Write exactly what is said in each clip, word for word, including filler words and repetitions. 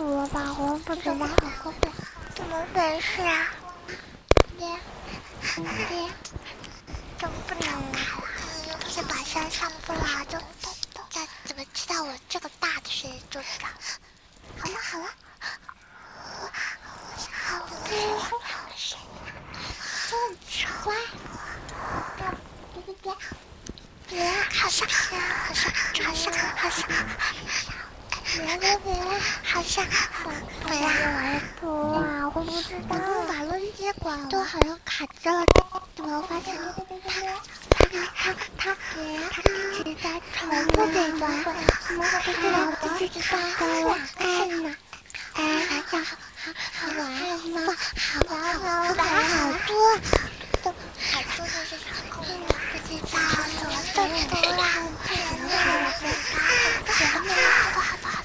毒了吧？我不知道， 怎么回事啊？爹，爹，怎么不能你又不是把山上不拉就那怎么知道我这个大的水就知道？好了好了，好别好谁，真乖，别别别别，好像好像好像好像。别别别！好像对呀， 不啊，我不知道。 把轮接管都好像卡着了，怎么发现他他他他他一直在重复这一段话？不知道不知道了，哎呢？哎，好好好玩吗？好好好玩好多，都好多都是场空的，不知道怎么都读了，全都是全都不好不好。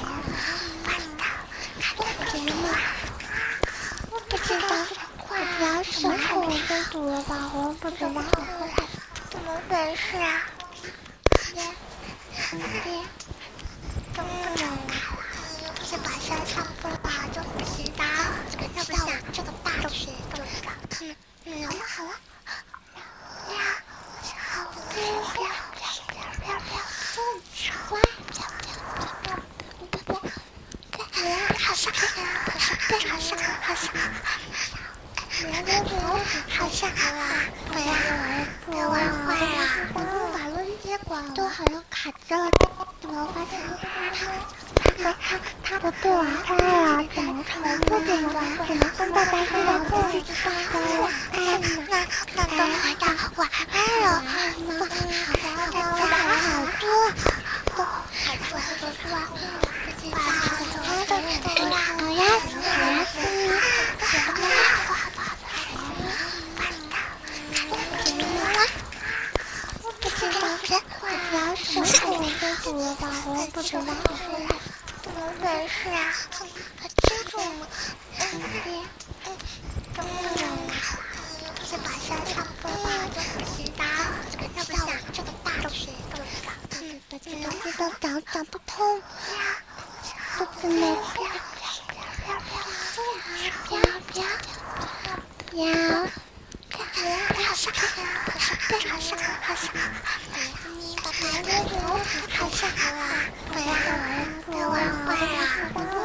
我不知道，我不要什么我被毒了吧？我不知道。 怎么回事啊？爹，爹，怎么不能你又不是把山上不拉就不知道？要不像这个大的水就知道。嗯嗯，好了好了，呀，好，不要不要不要不要不要不要，真乖，不要不要不要不要。好像好像好像好像，别别别，好像啊，不要别玩坏了，我把轮接管都好像卡着了，怎么发现他他他不对玩坏了？怎么重复这一段？怎么跟爸爸说的不知道了？哎，那那都玩到玩坏了，不好，好玩好多，都好多都是玩不知道。我要我要死你！我不知道，我不要什么我被毒了吧？我不知道。 怎么回事啊？很清楚吗？嗯，爹，嗯，怎么不能你又不是把山上不拉就不知道？要不像这个大的水都知道。嗯，把这个知道讲讲不通。都不能不要不要不要不要不要不要不要。好像好像好像好像，你把白月流好像啊，不要别玩坏了。